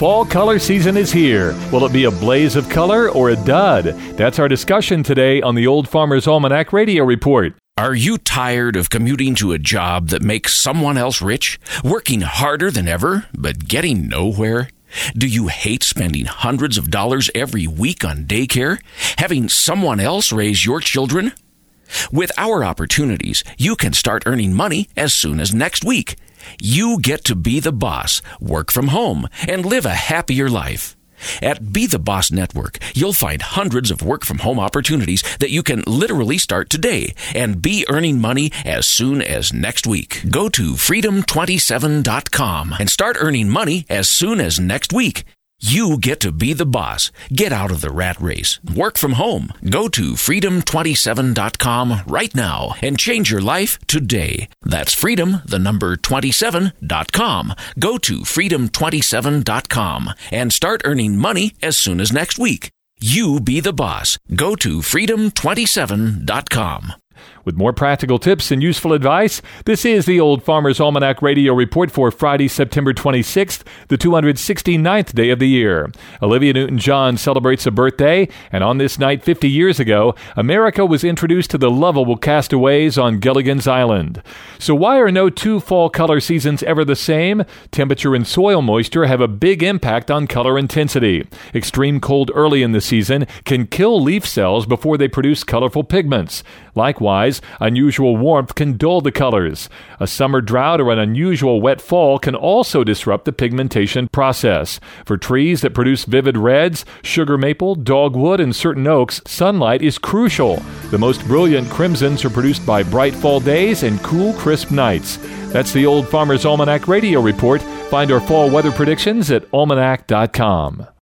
Fall color season is here. Will it be a blaze of color or a dud? That's our discussion today on the Old Farmer's Almanac Radio Report. Are you tired of commuting to a job that makes someone else rich? Working harder than ever, but getting nowhere? Do you hate spending hundreds of dollars every week on daycare? Having someone else raise your children? With our opportunities, you can start earning money as soon as next week. You get to be the boss, work from home, and live a happier life. At Be the Boss Network, you'll find hundreds of work-from-home opportunities that you can literally start today and be earning money as soon as next week. Go to freedom27.com and start earning money as soon as next week. You get to be the boss. Get out of the rat race. Work from home. Go to freedom27.com right now and change your life today. That's freedom27.com. Go to freedom27.com and start earning money as soon as next week. You be the boss. Go to freedom27.com. With more practical tips and useful advice, this is the Old Farmer's Almanac Radio Report for Friday, September 26th, the 269th day of the year. Olivia Newton-John celebrates a birthday, and on this night 50 years ago, America was introduced to the lovable castaways on Gilligan's Island. So why are no two fall color seasons ever the same? Temperature and soil moisture have a big impact on color intensity. Extreme cold early in the season can kill leaf cells before they produce colorful pigments. Likewise, unusual warmth can dull the colors. A summer drought or an unusual wet fall can also disrupt the pigmentation process. For trees that produce vivid reds, sugar maple, dogwood, and certain oaks, sunlight is crucial. The most brilliant crimsons are produced by bright fall days and cool, crisp nights. That's the Old Farmer's Almanac Radio Report. Find our fall weather predictions at almanac.com.